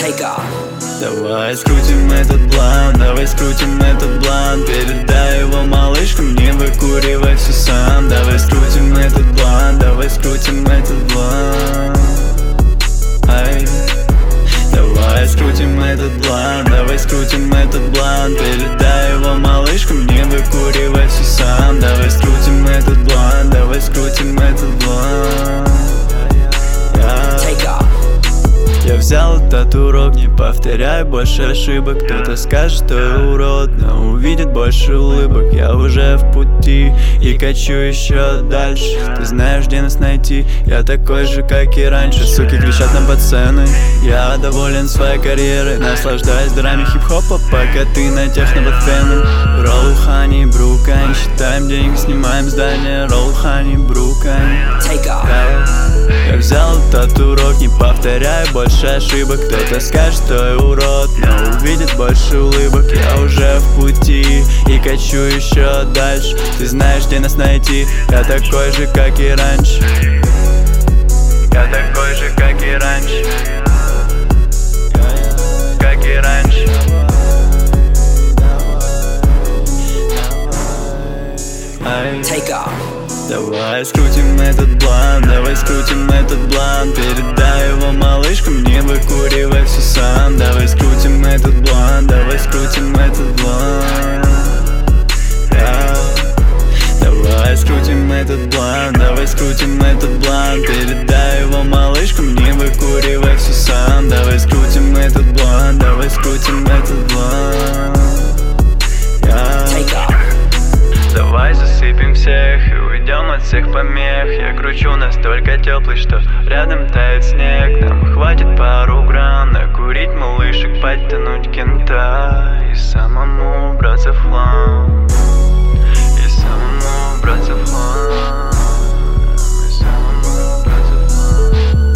Давай скрутим этот блант, давай скрутим этот блант. Передай его малышкам, не выкуривай все сам. Давай скрутим этот блант, давай скрутим этот блант. Ай. Давай скрутим этот блант, давай скрутим этот блант. Передай его малышкам, не выкуривай все сам. Давай скрутим этот блант, давай скрутим этот блант. Я взял этот урок, не повторяй больше ошибок. Кто-то скажет, что я урод, но увидит больше улыбок. Я уже в пути и качу еще дальше. Ты знаешь, где нас найти, я такой же, как и раньше. Суки кричат нам под сценой, я доволен своей карьерой. Наслаждаюсь драме хип-хопа, пока ты на техно под феном. Ролл, хани, брукань, считаем деньги, снимаем здание. Ролл, хани, брукань. Я взял этот урок, не повторяй больше ошибок. Кто-то скажет, что я урод, но увидит больше улыбок. Я уже в пути и качу еще дальше. Ты знаешь, где нас найти, я такой же, как и раньше. Я такой же, как и раньше. Как и раньше. Давай скрутим этот блант, давай скрутим этот блант. Передай его малышкам, не выкуривай все сам. Давай скрутим этот блант, давай скрутим этот блант. Давай скрутим этот блант, давай скрутим этот блант. Передай его малышкам, не выкуривай все сам. Давай скрутим этот блант, давай скрутим этот блант. Давай засыпем всех и уйдем от всех помех. Я кручу настолько теплый, что рядом тает снег. Нам хватит пару грамм накурить малышек, подтянуть кента и самому браться в хлам. И самому браться в хлам. И самому браться в хлам.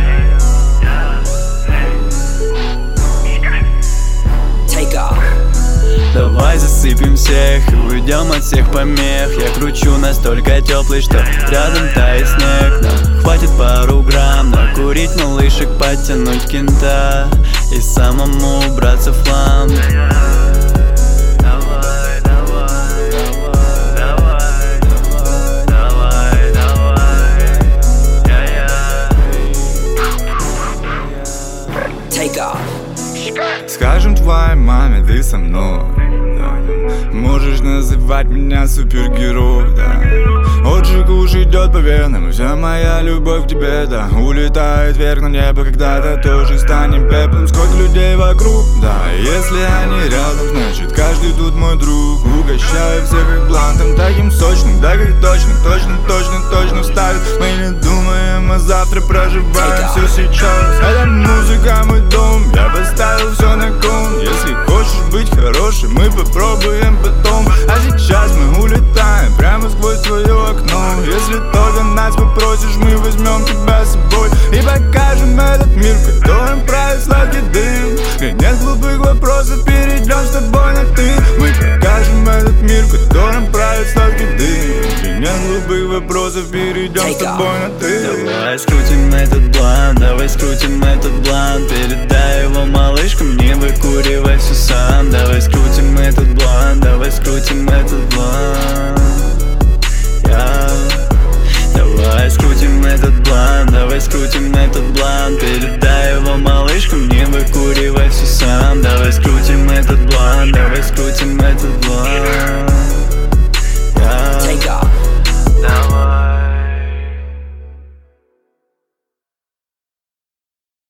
Давай засыпем всех и уйдем от всех помех. Я кручу настолько теплый, что рядом тает снег. Нам хватит пару грамм накурить малышек, подтянуть кента и самому браться в хлам. Скажем твоей маме, ты со мной, да. Можешь называть меня супергерой, да. Отжиг уж идет по венам, вся моя любовь к тебе, да. Улетает вверх на небо, когда-то тоже станем пеплом. Сколько людей вокруг, да. Если они рядом, значит каждый тут мой друг. Угощаю всех их блантом, таким сочным, да как точно вставит. Мы не думаем, а завтра проживаем все сейчас. Это музыка, мой дом, я поставил все на кон. Если хочешь быть хорошим, мы попробуем потом. А сейчас мы улетаем прямо сквозь твое окно. Если только нас попросишь, мы возьмем тебя с собой и покажем этот мир, в котором правит сладкий дым. И нет глупых вопросов, перейдем с тобой на ты. Мы покажем этот мир, в котором правит сладкий дым. И нет глупых вопросов, перейдем с тобой на ты. Давай скрутим этот блант, давай скрутим этот блант. Передай его малышкам, не выкуривай все сам. Давай скрутим этот блант, давай скрутим этот блант. Давай скрутим этот блант, давай скрутим этот блант. Передай его малышкам, не выкуривай